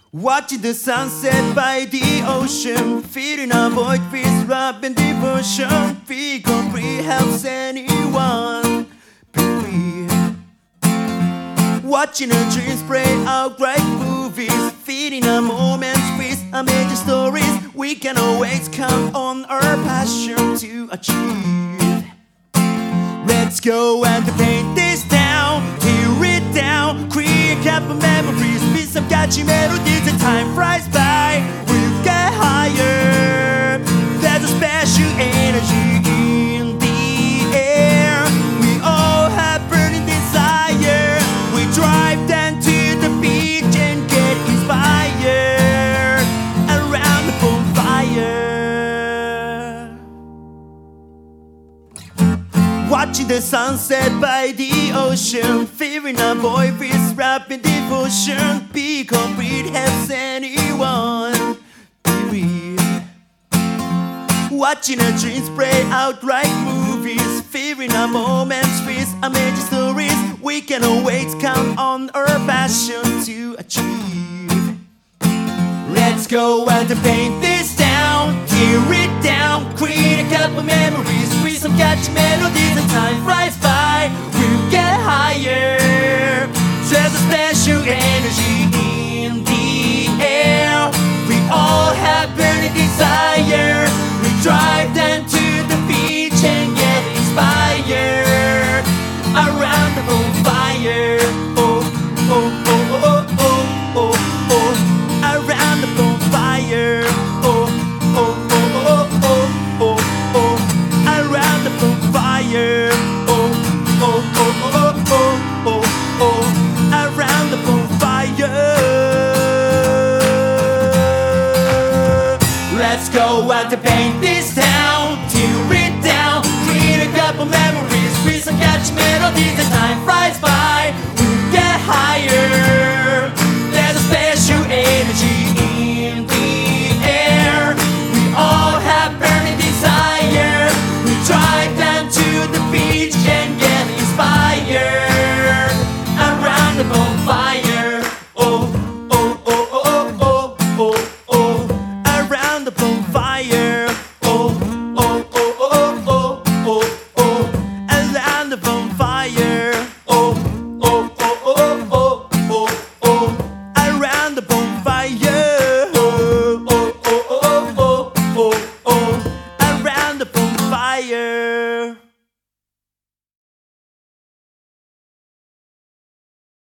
Watching the sunset by the ocean, feeling our void with love and devotion. We gon' free helps anyone be free. Watching our dreams play out great movies, feeding our moments with amazing stories. We can always count on our passion to achieve. Let's go and paint this down, tear it down, create a couple memories with some catchy melodies. And time flies by, we'll get higher. There's a special energy in the air. We all have burning desire. We drive down to the beach and get inspired around the bonfire. Watching the sunset by the ocean, feeling our boy with rap and devotion. Be complete helps anyone be real. Watching our dreams play out like movies, feeling our moments with amazing stories. We can always count on our passion to achieve. Let's go and paint this down, tear it down, create a couple memories with some catchy melodies. And time flies by, we'll get higher. There's a special energy in the air. We all have burning desire. We drive down to the beach and get inspired around the bonfire. Oh, oh, oh, oh, oh, oh, oh, around the bonfire. Oh, oh, oh, oh, oh, oh, oh, around the bonfire. Oh, oh, oh, oh, oh, oh, oh, around the bonfire. Let's go out to paint this town, tear it down, create a couple memories with some catchy melodies. As time flies by,